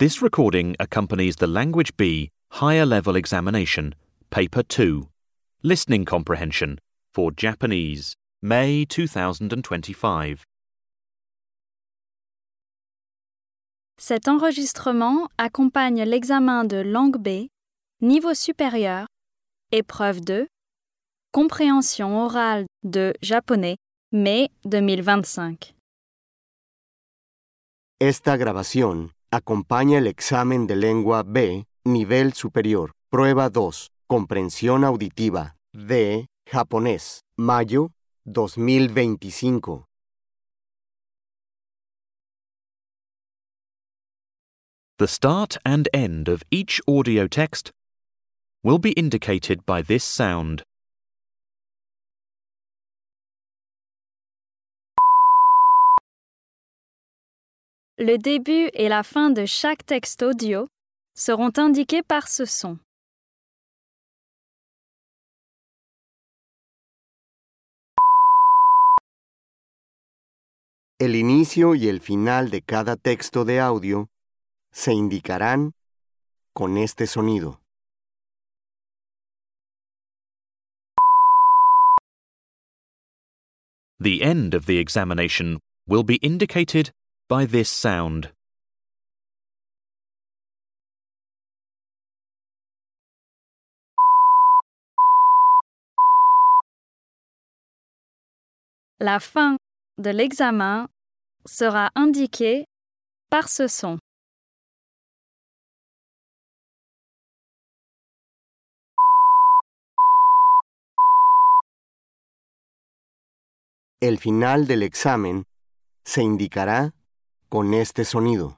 This recording accompanies the Language B Higher Level Examination, Paper 2, Listening Comprehension for Japanese, May 2025. Cet enregistrement accompagne l'examen de langue B, niveau supérieur, épreuve 2, compréhension orale de japonais, mai 2025. Esta grabación acompaña el examen de lengua B, nivel superior, prueba 2, comprensión auditiva, de japonés, mayo 2025. The start and end of each audio text will be indicated by this sound. Le début et la fin de chaque texte audio seront indiqués par ce son. El inicio y el final de cada texto de audio se indicarán con este sonido. The end of the examination will be indicated by this sound. La fin de l'examen sera indiquée par ce son. El final del examen se indicará con este sonido.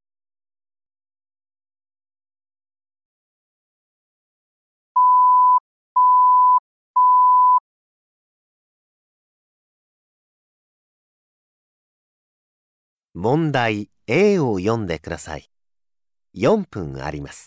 Mondai A を読んでください。4分あります。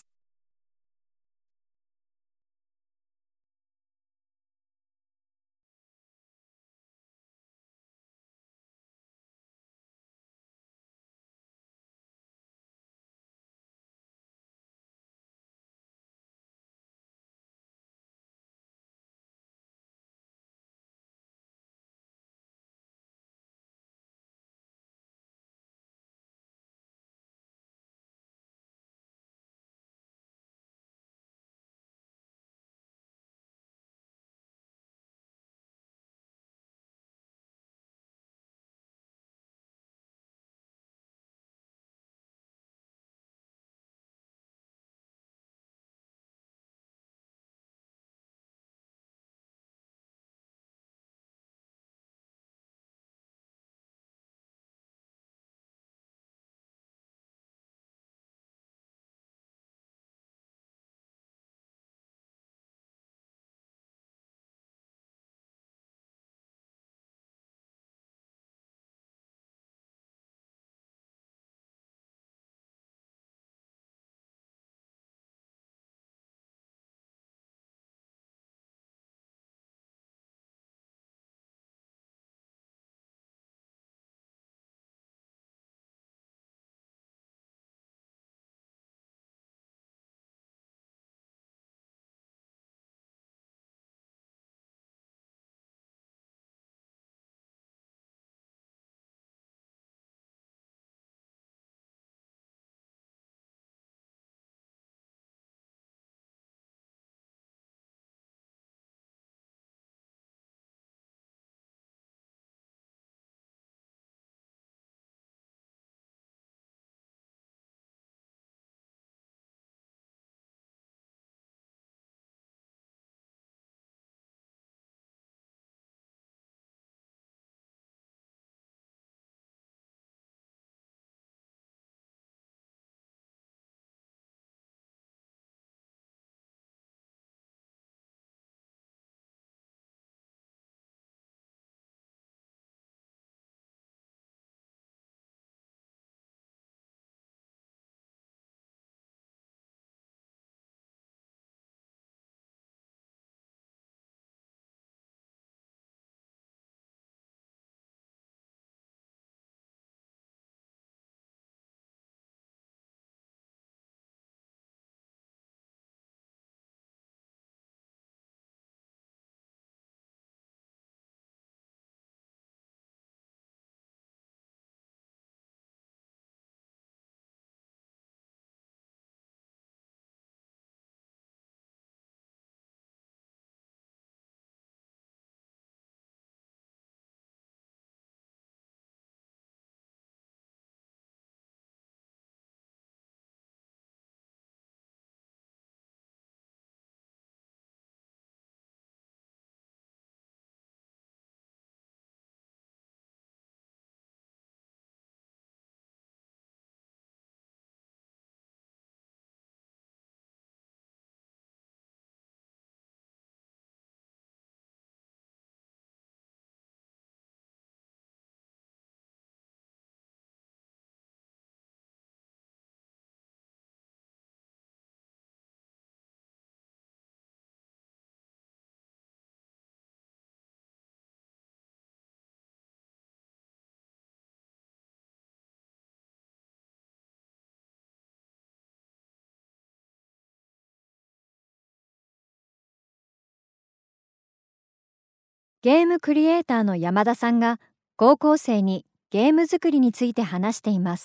ゲームクリエイターの山田さんが高校生にゲーム作りについて話しています。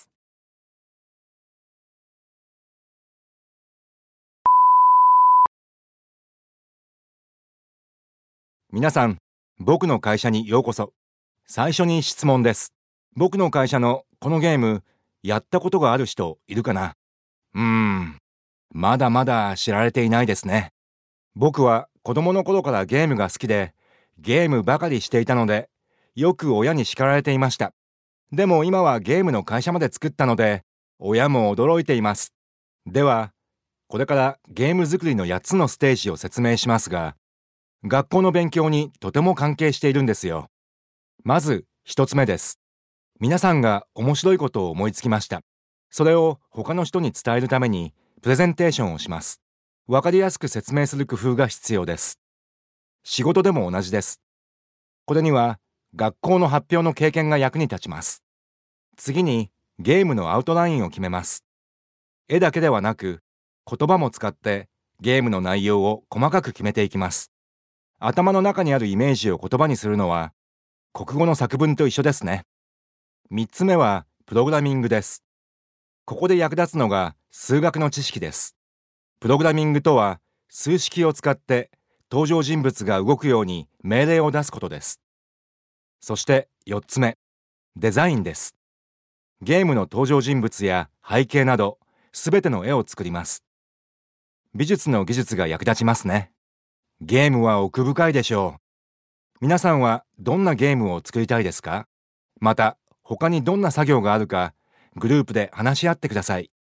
皆さん、僕の会社にようこそ。最初に質問です。僕の会社のこのゲーム、やったことがある人いるかな？まだまだ知られていないですね。僕は子供の頃からゲームが好きで、ゲームばかりしていたので、よく親に叱られていました。でも今はゲームの会社まで作ったので、親も驚いています。では、これからゲーム作りの8つのステージを説明しますが、学校の勉強にとても関係しているんですよ。まず1つ目です。皆さんが面白いことを思いつきました。それを他の人に伝えるためにプレゼンテーションをします。わかりやすく説明する工夫が必要です。仕事でも同じです。これには学校の発表の経験が役に立ちます。次にゲームのアウトラインを決めます。絵だけではなく言葉も使ってゲームの内容を細かく決めていきます。頭の中にあるイメージを言葉にするのは国語の作文と一緒ですね。3つ目はプログラミングです。ここで役立つのが数学の知識です。プログラミングとは数式を使って登場人物が動くように命令を出すことです。そして4つ目、デザインです。ゲームの登場人物や背景などすべての絵を作ります。美術の技術が役立ちますね。ゲームは奥深いでしょう。皆さんはどんなゲームを作りたいですか？また他にどんな作業があるかグループで話し合ってください。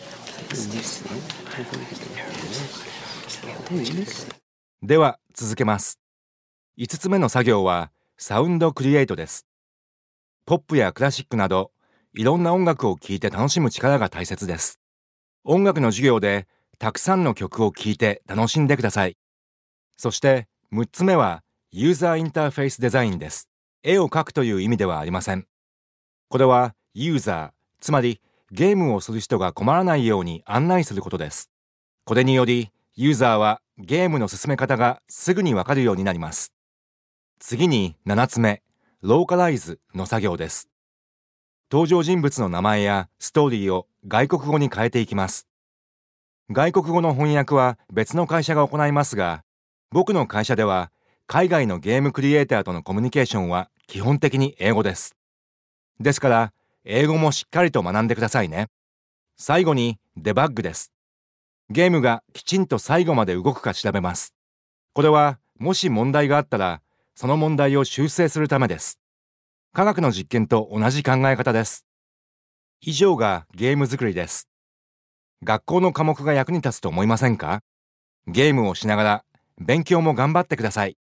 では続けます。5つ目の作業はサウンドクリエイトです。ポップやクラシックなどいろんな音楽を聴いて楽しむ力が大切です。音楽の授業でたくさんの曲を聴いて楽しんでください。そして6つ目はユーザーインターフェースデザインです。絵を描くという意味ではありません。これはユーザー、つまりゲームをする人が困らないように案内することです。これによりユーザーはゲームの進め方がすぐにわかるようになります。次に7つ目、ローカライズの作業です。登場人物の名前やストーリーを外国語に変えていきます。外国語の翻訳は別の会社が行いますが、僕の会社では海外のゲームクリエイターとのコミュニケーションは基本的に英語です。ですから、英語もしっかりと学んでくださいね。最後にデバッグです。ゲームがきちんと最後まで動くか調べます。これはもし問題があったら、その問題を修正するためです。科学の実験と同じ考え方です。以上がゲーム作りです。学校の科目が役に立つと思いませんか？ゲームをしながら勉強も頑張ってください。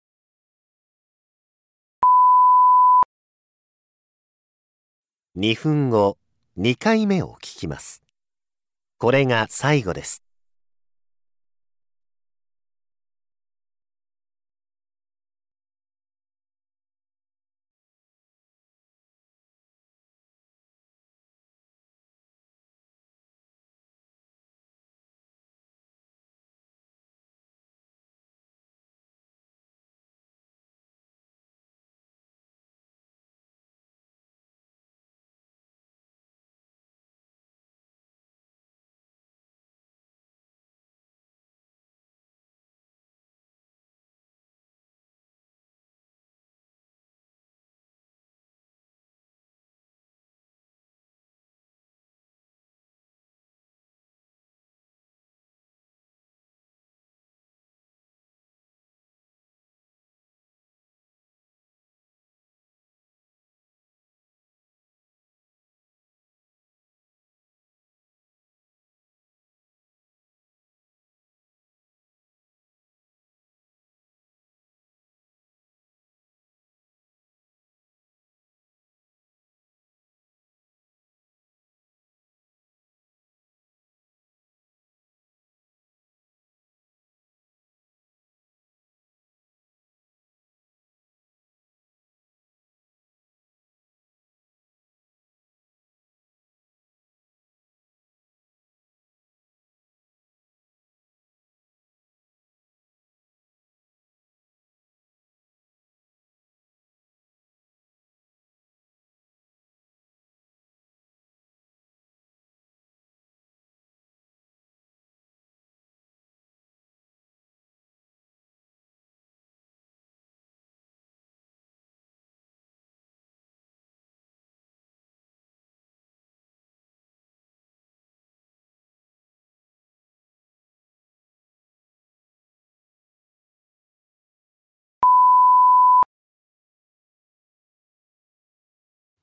2分後、2回目を聞きます。これが最後です。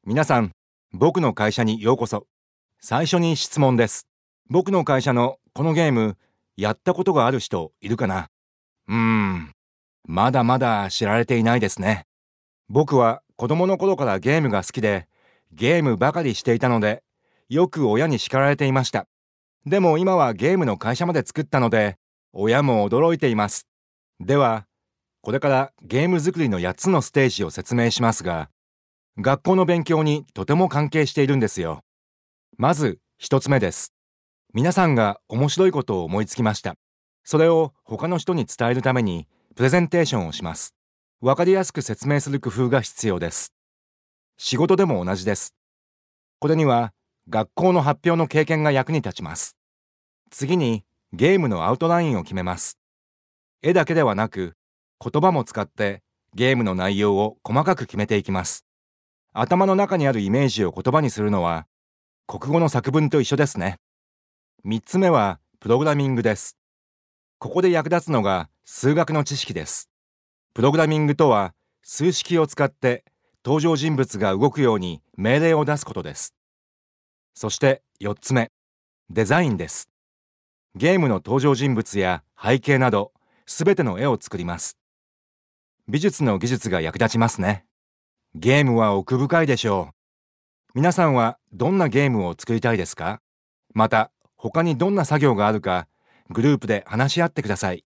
皆さん、僕の会社にようこそ。最初に質問です。僕の会社のこのゲーム、やったことがある人いるかな？まだまだ知られていないですね。僕は子供の頃からゲームが好きで、ゲームばかりしていたので、よく親に叱られていました。でも今はゲームの会社まで作ったので、親も驚いています。では、これからゲーム作りの8つのステージを説明しますが、学校の勉強にとても関係しているんですよ。まず1つ目です。皆さんが面白いことを思いつきました。それを他の人に伝えるためにプレゼンテーションをします。わかりやすく説明する工夫が必要です。仕事でも同じです。これには学校の発表の経験が役に立ちます。次にゲームのアウトラインを決めます。絵だけではなく言葉も使ってゲームの内容を細かく決めていきます。頭の中にあるイメージを言葉にするのは国語の作文と一緒ですね。3つ目はプログラミングです。ここで役立つのが数学の知識です。プログラミングとは数式を使って登場人物が動くように命令を出すことです。そして4つ目、デザインです。ゲームの登場人物や背景などすべての絵を作ります。美術の技術が役立ちますね。ゲームは奥深いでしょう。皆さんはどんなゲームを作りたいですか？また他にどんな作業があるかグループで話し合ってください。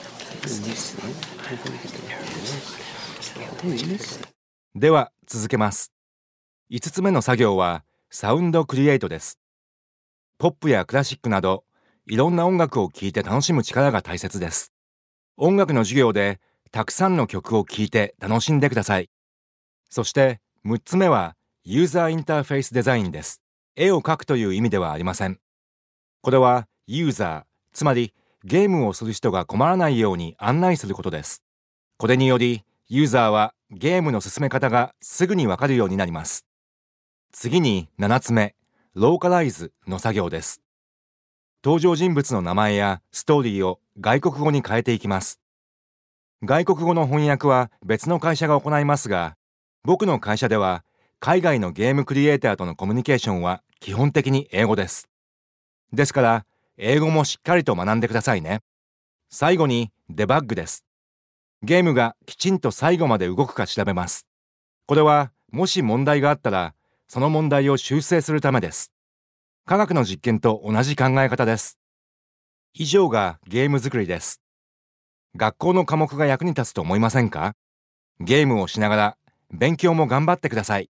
では続けます。5つ目の作業はサウンドクリエイトです。ポップやクラシックなどいろんな音楽を聴いて楽しむ力が大切です。音楽の授業でたくさんの曲を聴いて楽しんでください。そして6つ目はユーザーインターフェースデザインです。絵を描くという意味ではありません。これはユーザー、つまりゲームをする人が困らないように案内することです。これによりユーザーはゲームの進め方がすぐにわかるようになります。次に7つ目、ローカライズの作業です。登場人物の名前やストーリーを外国語に変えていきます。外国語の翻訳は別の会社が行いますが、僕の会社では海外のゲームクリエイターとのコミュニケーションは基本的に英語です。ですから、英語もしっかりと学んでくださいね。最後にデバッグです。ゲームがきちんと最後まで動くか調べます。これはもし問題があったら、その問題を修正するためです。科学の実験と同じ考え方です。以上がゲーム作りです。学校の科目が役に立つと思いませんか？ゲームをしながら勉強も頑張ってください。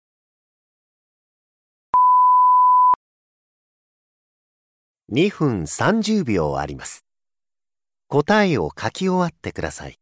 2分30秒あります。答えを書き終わってください。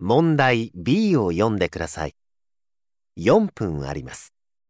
問題 B を読んでください。4分あります。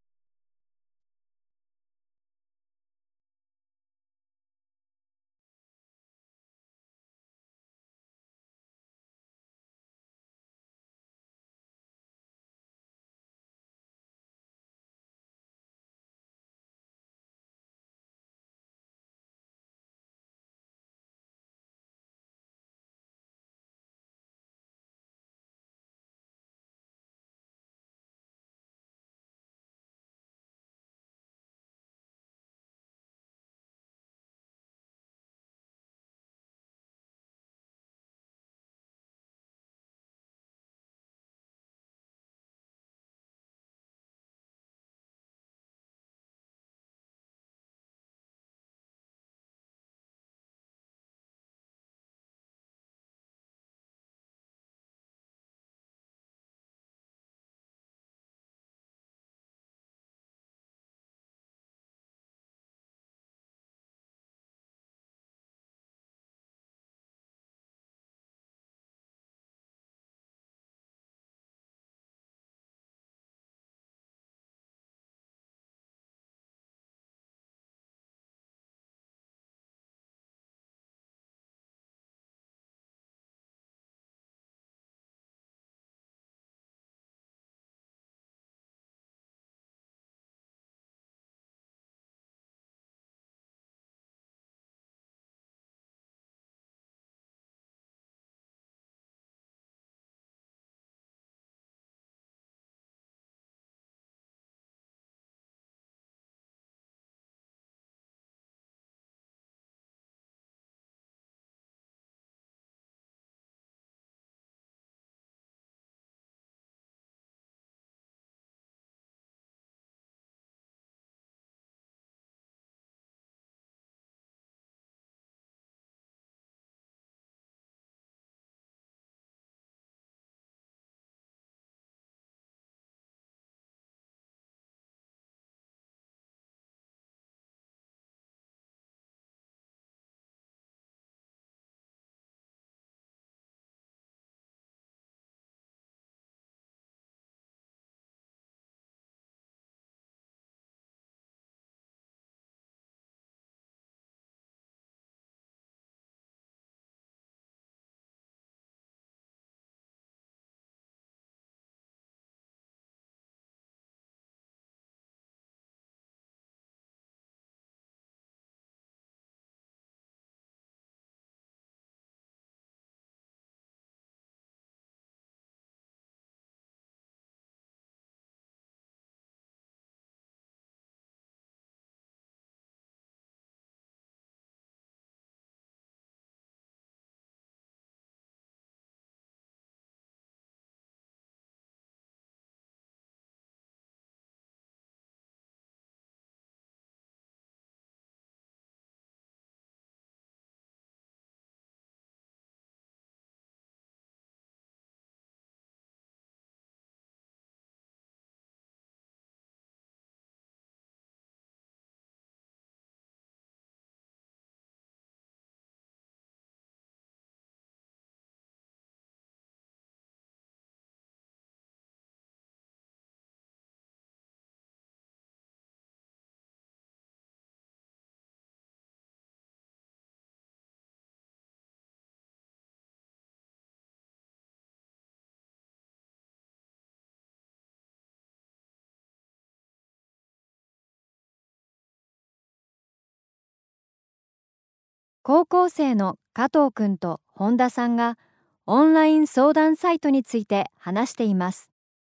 高校生の加藤くんと本田さんがオンライン相談サイトについて話しています。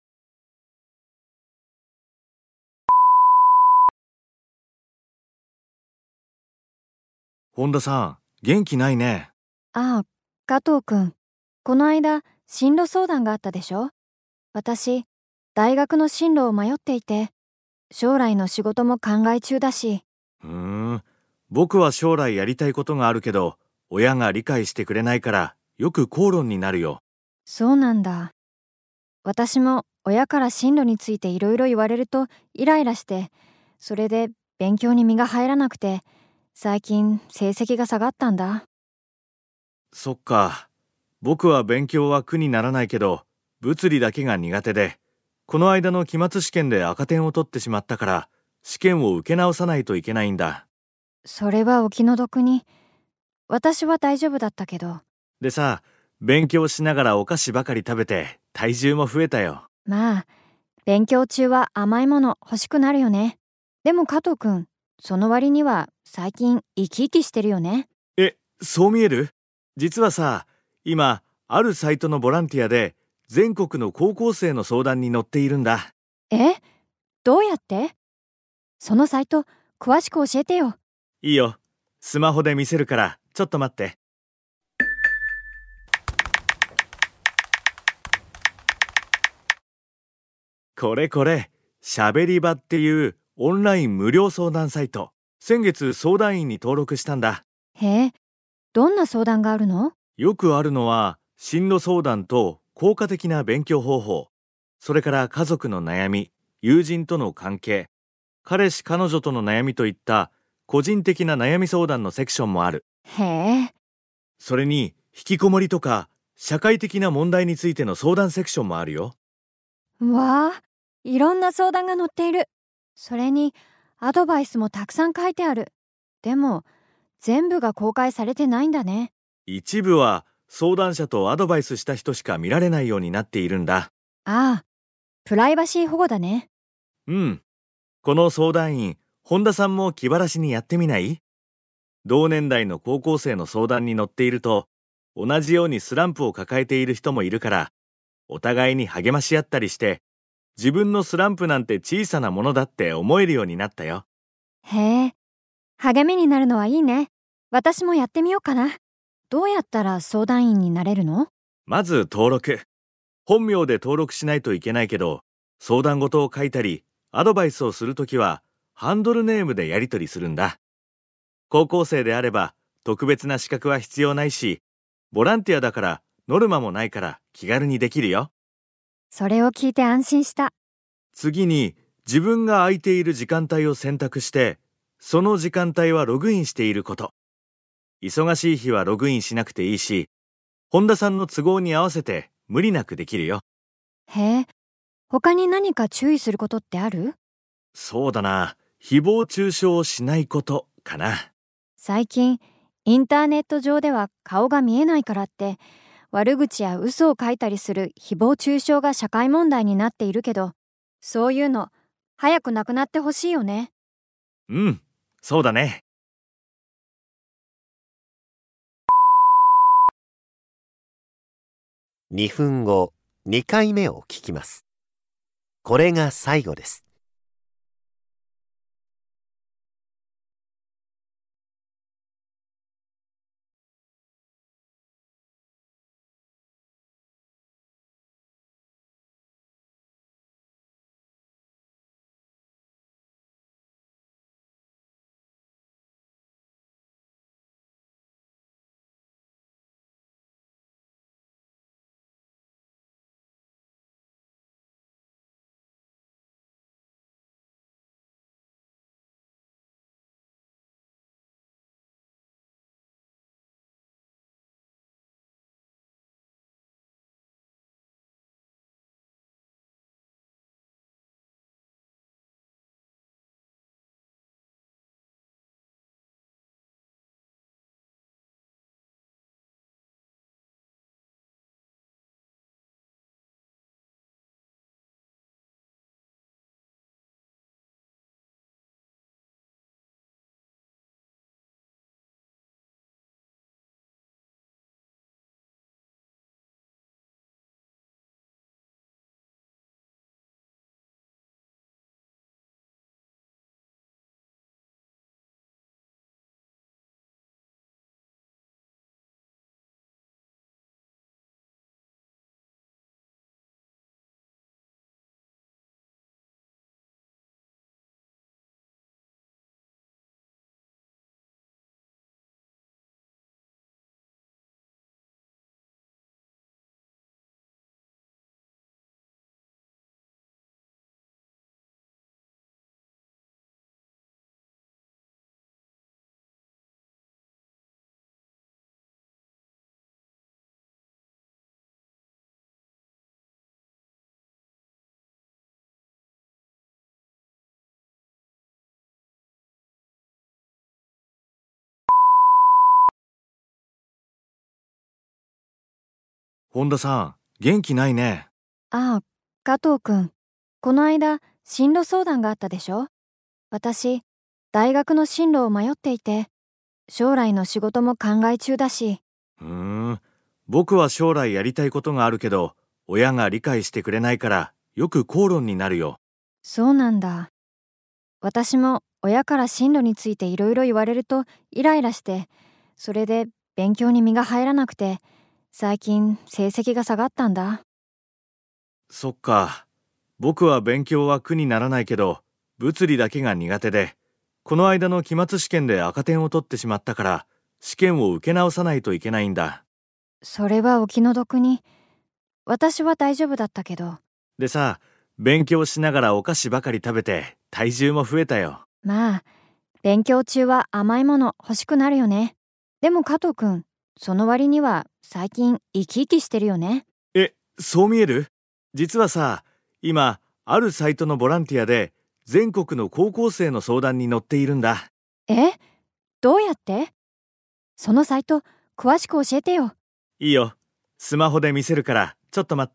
本田さん、元気ないね。 ああ、加藤くん、この間進路相談があったでしょ。私、大学の進路を迷っていて、将来の仕事も考え中だし。 僕は将来やりたいことがあるけど、親が理解してくれないからよく口論になるよ。 そうなんだ。私も親から進路についていろいろ言われるとイライラして、それで勉強に身が入らなくて、最近成績が下がったんだ。 そっか。 僕は勉強は苦にならないけど、物理だけが苦手で、この間の期末試験で赤点を取ってしまったから、試験を受け直さないといけないんだ。 それはお気の毒に。私は大丈夫だったけど。 でさ、勉強しながらお菓子ばかり食べて、体重も増えたよ。 まあ、勉強中は甘いもの欲しくなるよね。でも加藤くん、その割には最近生き生きしてるよね。 そう見える？実はさ、今、あるサイトのボランティアで、全国の高校生の相談に乗っているんだ。 どうやって？そのサイト、詳しく教えてよ。 いいよ。スマホで見せるから、ちょっと待って。これ、しゃべり場っていうオンライン無料相談サイト。先月相談員に登録したんだ。 へえ、どんな相談があるの？ よくあるのは、進路相談と効果的な勉強方法、それから家族の悩み、友人との関係、彼氏彼女との悩みといった個人的な悩み相談のセクションもある。 へえ。 それに、引きこもりとか社会的な問題についての相談セクションもあるよ。 わあ、いろんな相談が載っている。それに、アドバイスもたくさん書いてある。でも、全部が公開されてないんだね。 一部は相談者とアドバイスした人しか見られないようになっているんだ。 ああ、プライバシー保護だね。 うん。この相談員、本田さんも気晴らしにやってみない？同年代の高校生の相談に乗っていると、同じようにスランプを抱えている人もいるから、お互いに励まし合ったりして、自分のスランプなんて小さなものだって思えるようになったよ。 へえ、励みになるのはいいね。私もやってみようかな。どうやったら相談員になれるの？ まず登録。本名で登録しないといけないけど、相談事を書いたり、アドバイスをするときは、ハンドルネームでやり取りするんだ。高校生であれば、特別な資格は必要ないし、ボランティアだからノルマもないから気軽にできるよ。 それを聞いて安心した。 次に、自分が空いている時間帯を選択して、その時間帯はログインしていること。忙しい日はログインしなくていいし、本田さんの都合に合わせて無理なくできるよ。 へえ、他に何か注意することってある？ そうだな。誹謗中傷をしないことかな。 最近、インターネット上では顔が見えないからって、悪口や嘘を書いたりする誹謗中傷が社会問題になっているけど、そういうの、早くなくなってほしいよね。 うん、そうだね。 2分後、2回目を聞きます。これが最後です。 本田さん、元気ないね。 ああ、加藤くん。この間、進路相談があったでしょ？私、大学の進路を迷っていて、将来の仕事も考え中だし。 僕は将来やりたいことがあるけど、親が理解してくれないから、よく口論になるよ。 そうなんだ。私も親から進路についていろいろ言われるとイライラして、それで勉強に身が入らなくて、最近成績が下がったんだ。 そっか。僕は勉強は苦にならないけど、物理だけが苦手で、この間の期末試験で赤点を取ってしまったから、試験を受け直さないといけないんだ。 それはお気の毒に。私は大丈夫だったけど。 でさ、勉強しながらお菓子ばかり食べて、体重も増えたよ。 まあ、勉強中は甘いもの欲しくなるよね。でも加藤くん、その割には最近生き生きしてるよね。 そう見える？実はさ、今、あるサイトのボランティアで、全国の高校生の相談に乗っているんだ。 どうやって？そのサイト、詳しく教えてよ。 いいよ。スマホで見せるから、ちょっと待って。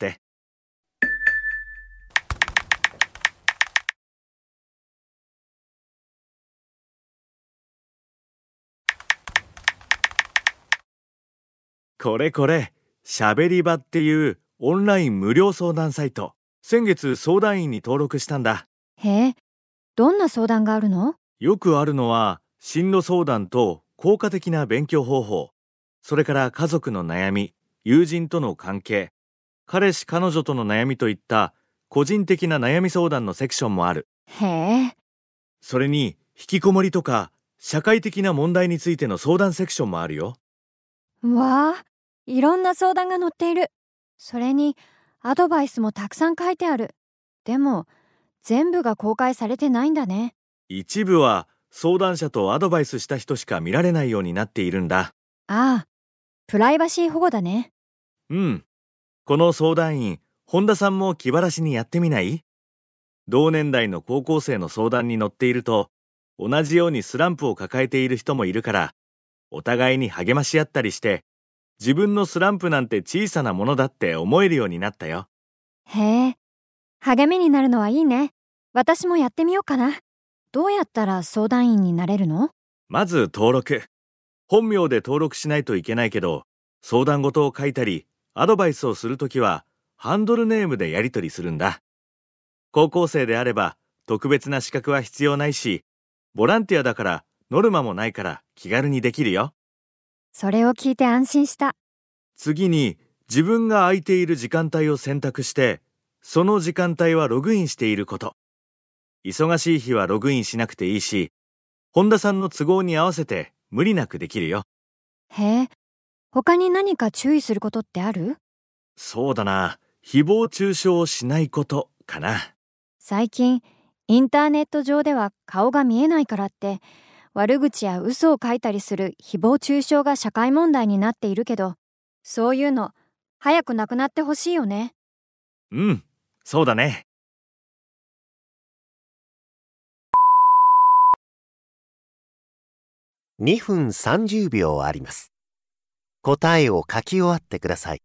これ、しゃべり場っていうオンライン無料相談サイト。先月相談員に登録したんだ。 へえ、どんな相談があるの？ よくあるのは、進路相談と効果的な勉強方法、それから家族の悩み、友人との関係、彼氏彼女との悩みといった個人的な悩み相談のセクションもある。 へえ。 それに、引きこもりとか社会的な問題についての相談セクションもあるよ。 わあ、いろんな相談が載っている。それに、アドバイスもたくさん書いてある。でも、全部が公開されてないんだね。 一部は相談者とアドバイスした人しか見られないようになっているんだ。 ああ、プライバシー保護だね。 この相談員、本田さんも気晴らしにやってみない？同年代の高校生の相談に乗っていると、同じようにスランプを抱えている人もいるから、お互いに励まし合ったりして、自分のスランプなんて小さなものだって思えるようになったよ。 へえ、励みになるのはいいね。私もやってみようかな。どうやったら相談員になれるの？ まず登録。本名で登録しないといけないけど、相談事を書いたり、アドバイスをするときは、ハンドルネームでやり取りするんだ。高校生であれば、特別な資格は必要ないし、ボランティアだからノルマもないから気軽にできるよ。 それを聞いて安心した。 次に、自分が空いている時間帯を選択して、その時間帯はログインしていること。忙しい日はログインしなくていいし、本田さんの都合に合わせて無理なくできるよ。 へえ、他に何か注意することってある？ そうだな。誹謗中傷をしないことかな。 最近、インターネット上では顔が見えないからって、悪口や嘘を書いたりする誹謗中傷が社会問題になっているけど、そういうの、早くなくなってほしいよね。 そうだね。 2分30秒あります。答えを書き終わってください。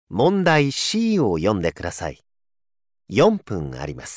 問題 C を読んでください。4分あります。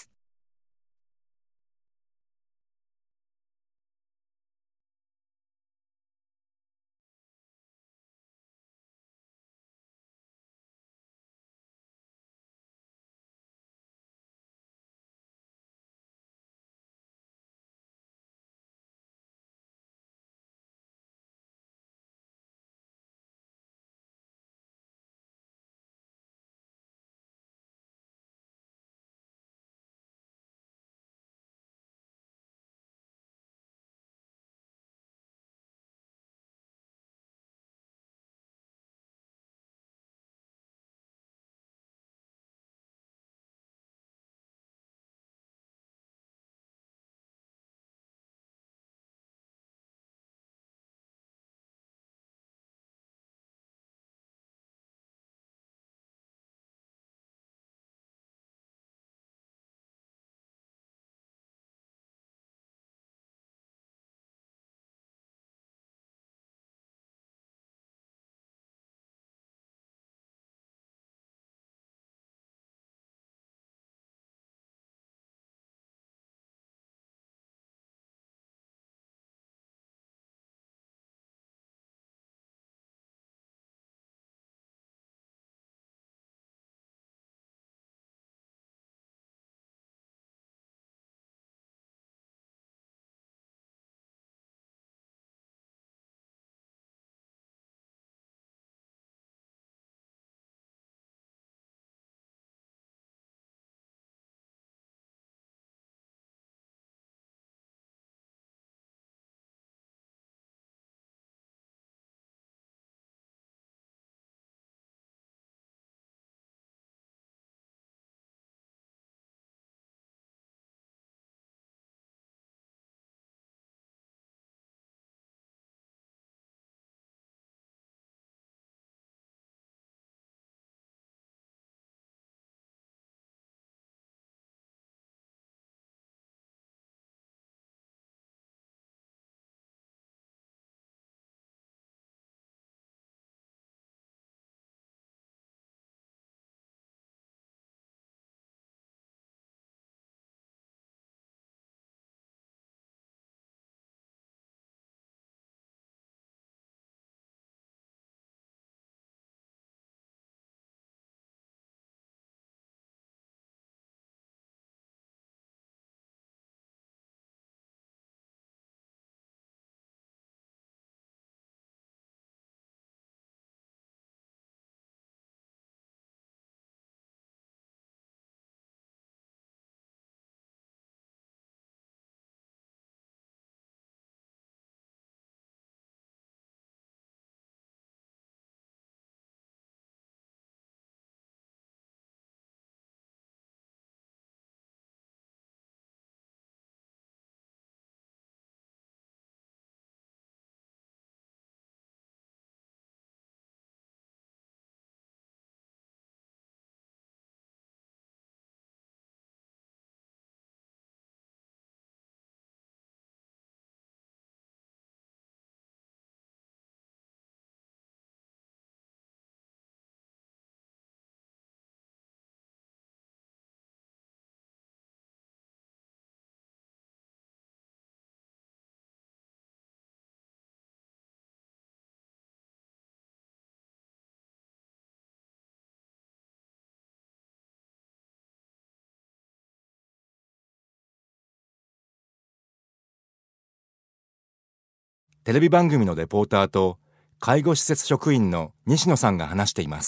テレビ番組のレポーターと介護施設職員の西野さんが話しています。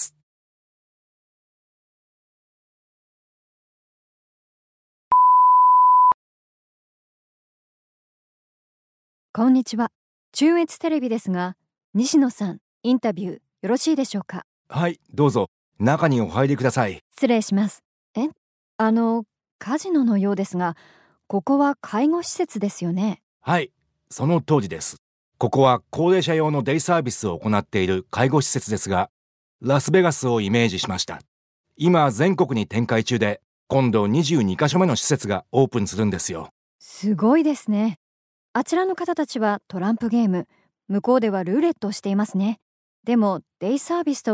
こんにちは。中越テレビですが、西野さん、インタビューよろしいでしょうか？ はい、どうぞ中にお入りください。 失礼します。カジノのようですが、ここは介護施設ですよね？ はい、その通りです。ここは高齢者用のデイサービスを行っている介護施設ですが、ラスベガスをイメージしました。今全国に展開中で、今度22カ所目の施設がオープンするんですよ。 すごいですね。あちらの方たちはトランプゲーム、向こうではルーレットをしていますね。でもデイサービスとは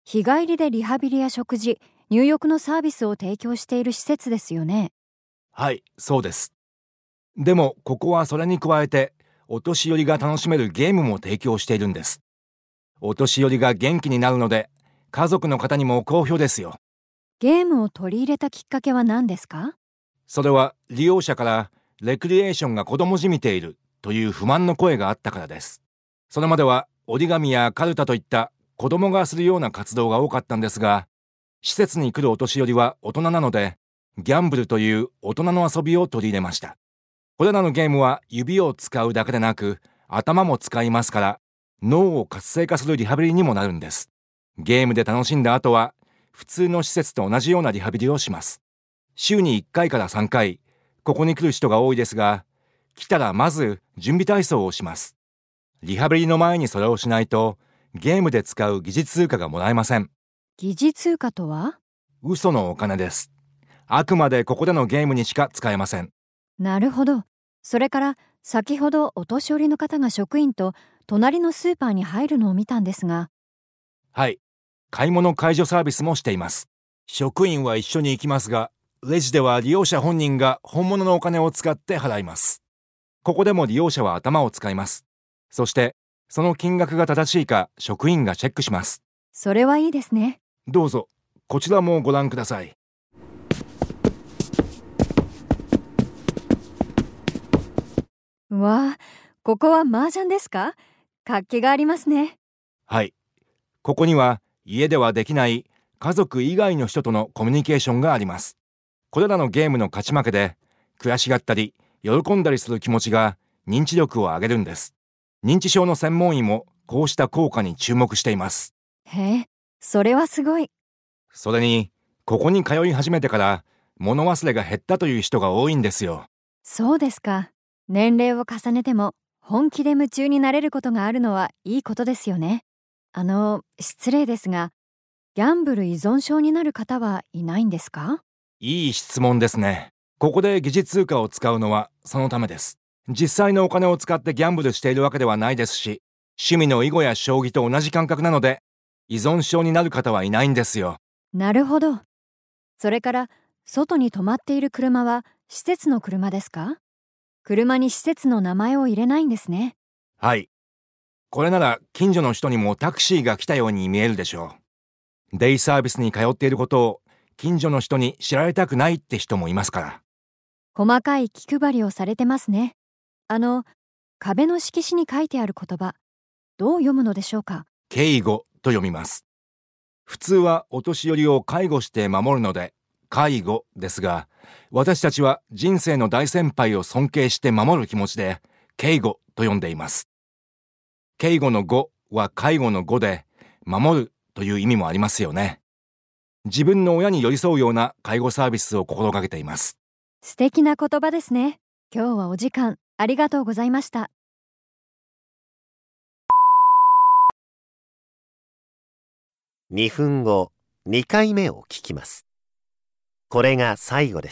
日帰りでリハビリや食事、入浴のサービスを提供している施設ですよね。 はい、そうです。でもここはそれに加えてお年寄りが楽しめるゲームも提供しているんです。お年寄りが元気になるので家族の方にも好評ですよ。 ゲームを取り入れたきっかけは何ですか？ それは利用者からレクリエーションが子供じみているという不満の声があったからです。それまでは折り紙やカルタといった子供がするような活動が多かったんですが、施設に来るお年寄りは大人なので、ギャンブルという大人の遊びを取り入れました。これらのゲームは指を使うだけでなく、頭も使いますから、脳を活性化するリハビリにもなるんです。ゲームで楽しんだ後は、普通の施設と同じようなリハビリをします。週に1回から3回、ここに来る人が多いですが、来たらまず準備体操をします。リハビリの前にそれをしないと、ゲームで使う疑似通貨がもらえません。 疑似通貨とは？ 嘘のお金です。あくまでここでのゲームにしか使えません。 なるほど。それから先ほどお年寄りの方が職員と隣のスーパーに入るのを見たんですが。 はい。買い物介助サービスもしています。職員は一緒に行きますが、レジでは利用者本人が本物のお金を使って払います。ここでも利用者は頭を使います。そして、その金額が正しいか職員がチェックします。 それはいいですね。 どうぞ、こちらもご覧ください。 うわあ、ここは麻雀ですか？活気がありますね。 はい。ここには家ではできない家族以外の人とのコミュニケーションがあります。これらのゲームの勝ち負けで悔しがったり喜んだりする気持ちが認知力を上げるんです。認知症の専門医もこうした効果に注目しています。 へえ、それはすごい。 それに、ここに通い始めてから物忘れが減ったという人が多いんですよ。 そうですか。年齢を重ねても本気で夢中になれることがあるのはいいことですよね。失礼ですが、ギャンブル依存症になる方はいないんですか？ いい質問ですね。ここで疑似通貨を使うのはそのためです。実際のお金を使ってギャンブルしているわけではないですし、趣味の囲碁や将棋と同じ感覚なので、依存症になる方はいないんですよ。 なるほど。それから、外に止まっている車は施設の車ですか？車に施設の名前を入れないんですね。 はい。これなら近所の人にもタクシーが来たように見えるでしょう。デイサービスに通っていることを近所の人に知られたくないって人もいますから。 細かい気配りをされてますね。壁の色紙に書いてある言葉、どう読むのでしょうか？ 介護と読みます。普通はお年寄りを介護して守るので介護ですが、私たちは人生の大先輩を尊敬して守る気持ちで介護と呼んでいます。介護の護は介護の護で守るという意味もありますよね。自分の親に寄り添うような介護サービスを心がけています。 素敵な言葉ですね。今日はお時間ありがとうございました。 2分後、2回目を聞きます。これが最後です。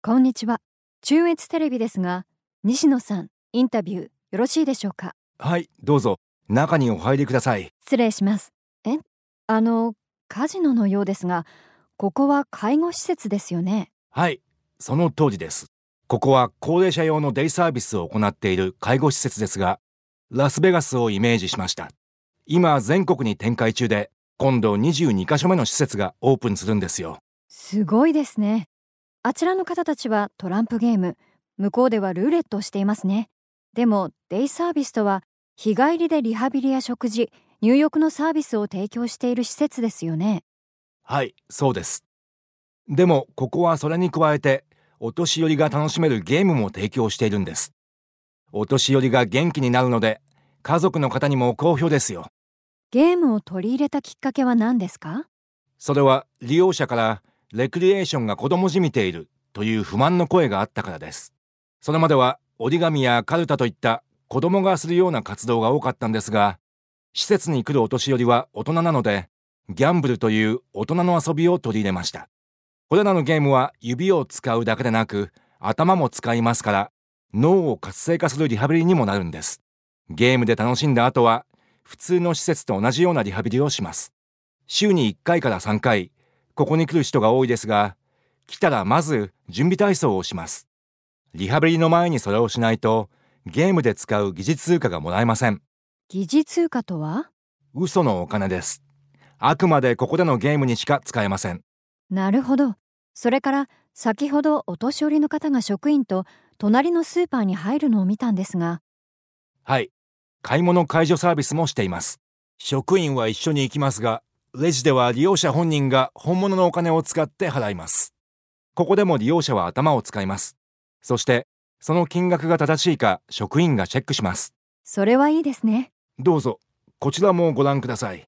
こんにちは。中越テレビですが、西野さん、インタビューよろしいでしょうか？ はい、どうぞ。中にお入りください。 失礼します。カジノのようですが、ここは介護施設ですよね？ はい、その通りです。ここは高齢者用のデイサービスを行っている介護施設ですが、ラスベガスをイメージしました。今全国に展開中で、今度22カ所目の施設がオープンするんですよ。 すごいですね。あちらの方たちはトランプゲーム、向こうではルーレットをしていますね。でもデイサービスとは日帰りでリハビリや食事、入浴のサービスを提供している施設ですよね？ はい、そうです。でもここはそれに加えて、お年寄りが楽しめるゲームも提供しているんです。お年寄りが元気になるので、家族の方にも好評ですよ。 ゲームを取り入れたきっかけは何ですか？ それは利用者からレクリエーションが子供じみているという不満の声があったからです。それまでは折り紙やカルタといった子供がするような活動が多かったんですが、施設に来るお年寄りは大人なので、ギャンブルという大人の遊びを取り入れました。これらのゲームは指を使うだけでなく、頭も使いますから、脳を活性化するリハビリにもなるんです。ゲームで楽しんだ後は、普通の施設と同じようなリハビリをします。週に1回から3回、ここに来る人が多いですが、来たらまず準備体操をします。リハビリの前にそれをしないと、ゲームで使う疑似通貨がもらえません。 疑似通貨とは？ 嘘のお金です。あくまでここでのゲームにしか使えません。 なるほど。それから先ほどお年寄りの方が職員と隣のスーパーに入るのを見たんですが。 はい、買い物介助サービスもしています。職員は一緒に行きますが、レジでは利用者本人が本物のお金を使って払います。ここでも利用者は頭を使います。そしてその金額が正しいか職員がチェックします。 それはいいですね。 どうぞ、こちらもご覧ください。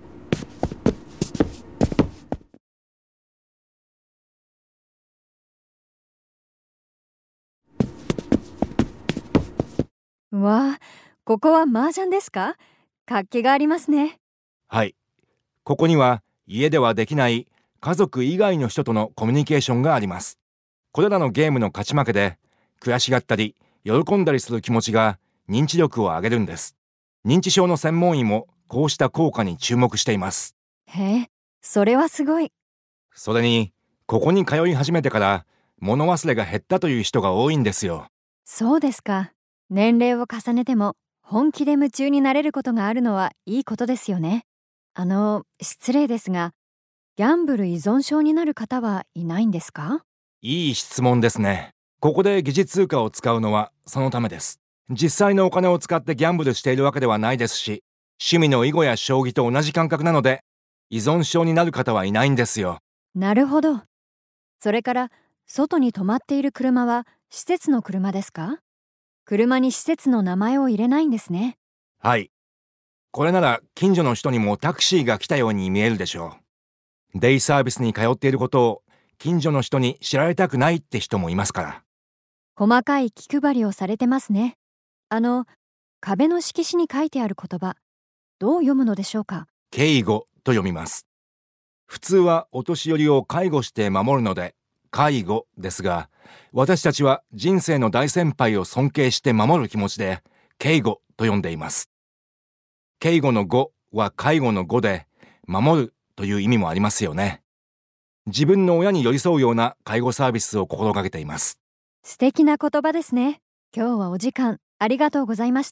うわあ、ここは麻雀ですか？活気がありますね。 はい、ここには家ではできない家族以外の人とのコミュニケーションがあります。これらのゲームの勝ち負けで悔しがったり喜んだりする気持ちが認知力を上げるんです。認知症の専門医もこうした効果に注目しています。 へえ、それはすごい。 それにここに通い始めてから物忘れが減ったという人が多いんですよ。 そうですか。年齢を重ねても本気で夢中になれることがあるのはいいことですよね。失礼ですが、ギャンブル依存症になる方はいないんですか？ いい質問ですね。ここで疑似通貨を使うのはそのためです。実際のお金を使ってギャンブルしているわけではないですし、趣味の囲碁や将棋と同じ感覚なので、依存症になる方はいないんですよ。 なるほど。それから外に止まっている車は施設の車ですか？車に施設の名前を入れないんですね。 はい。これなら近所の人にもタクシーが来たように見えるでしょう。デイサービスに通っていることを近所の人に知られたくないって人もいますから。 細かい気配りをされてますね。壁の色紙に書いてある言葉、どう読むのでしょうか？ 介護と読みます。普通はお年寄りを介護して守るので介護ですが、私たちは人生の大先輩を尊敬して守る気持ちで介護と呼んでいます。介護の護は介護の護で、守るという意味もありますよね。自分の親に寄り添うような介護サービスを心がけています。 素敵な言葉ですね。今日はお時間ありがとうございました。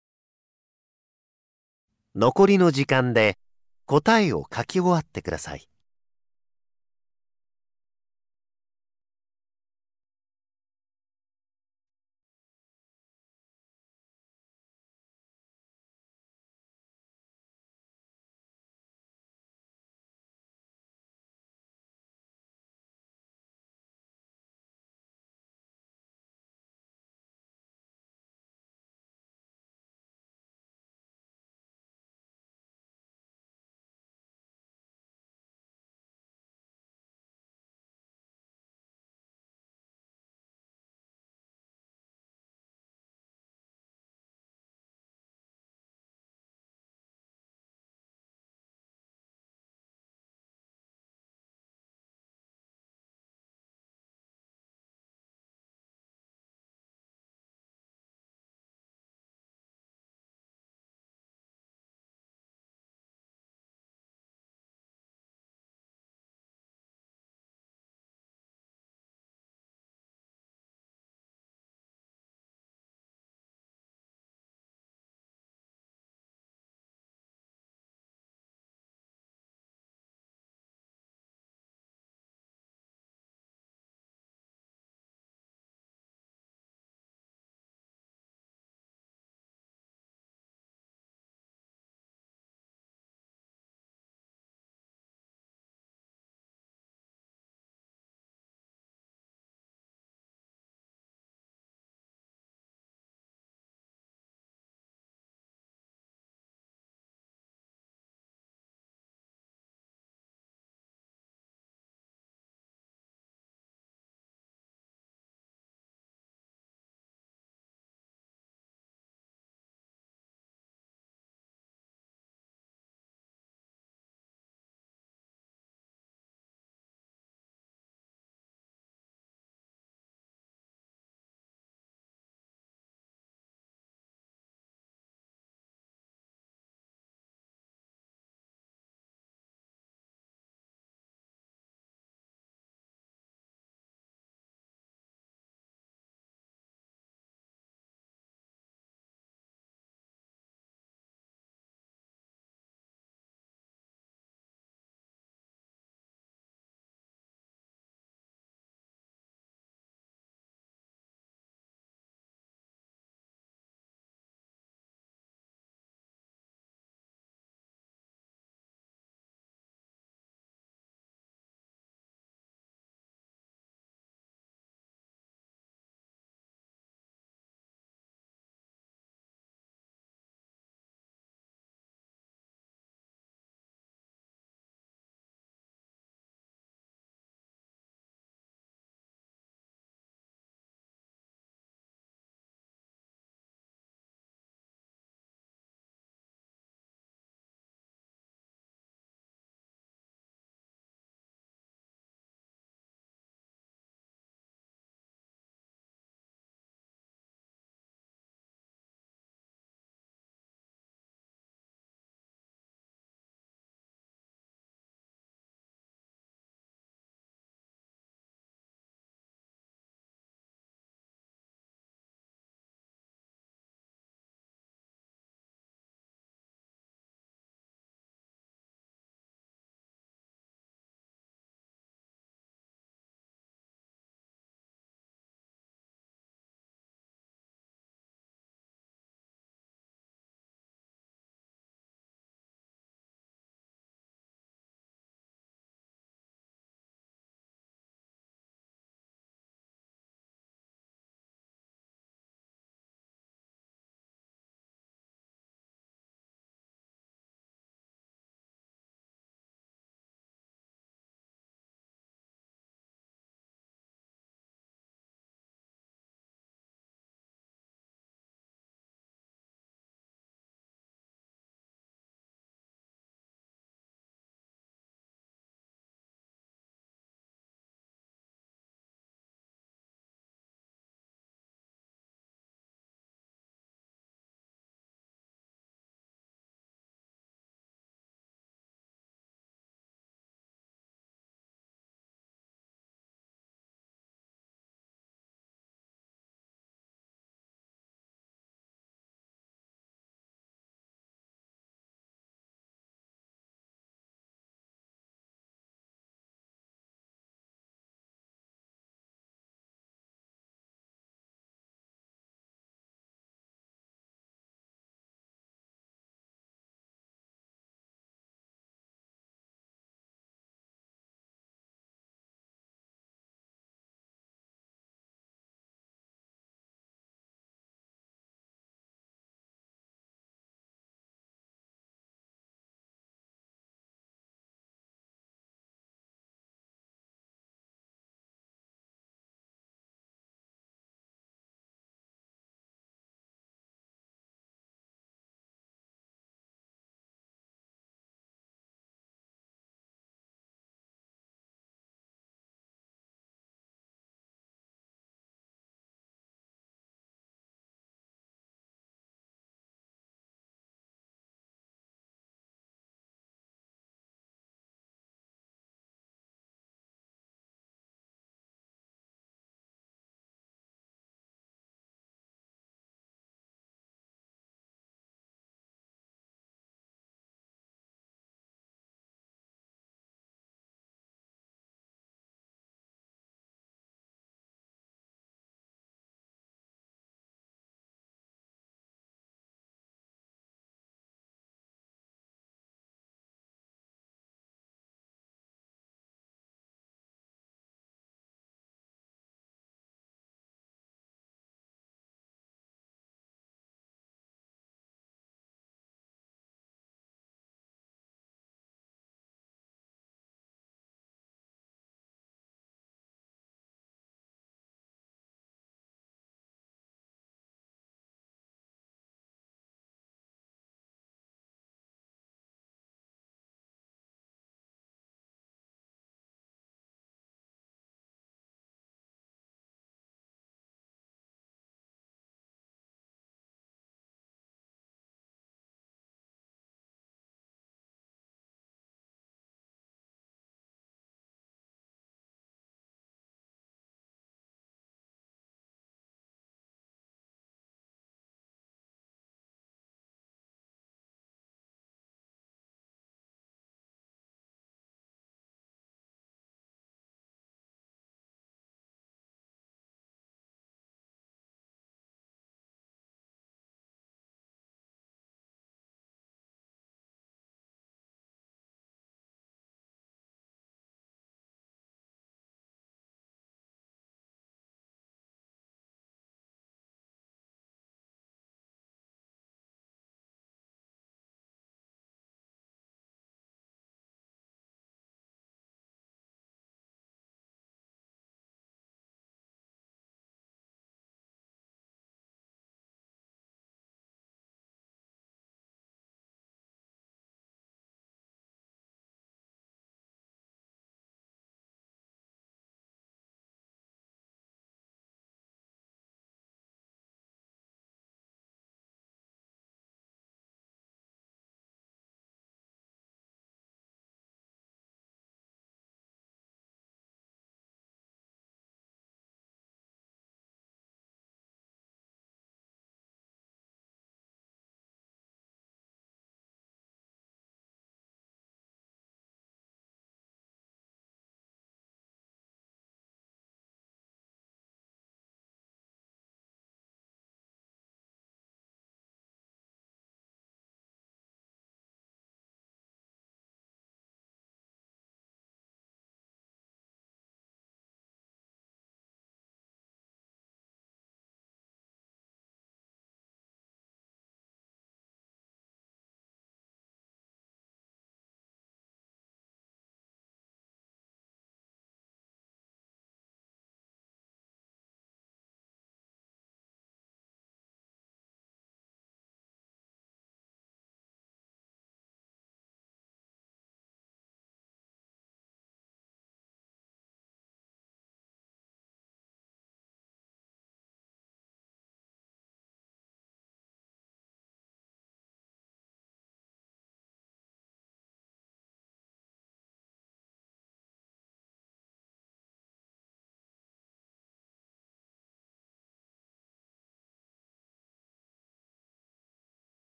残りの時間で答えを書き終わってください。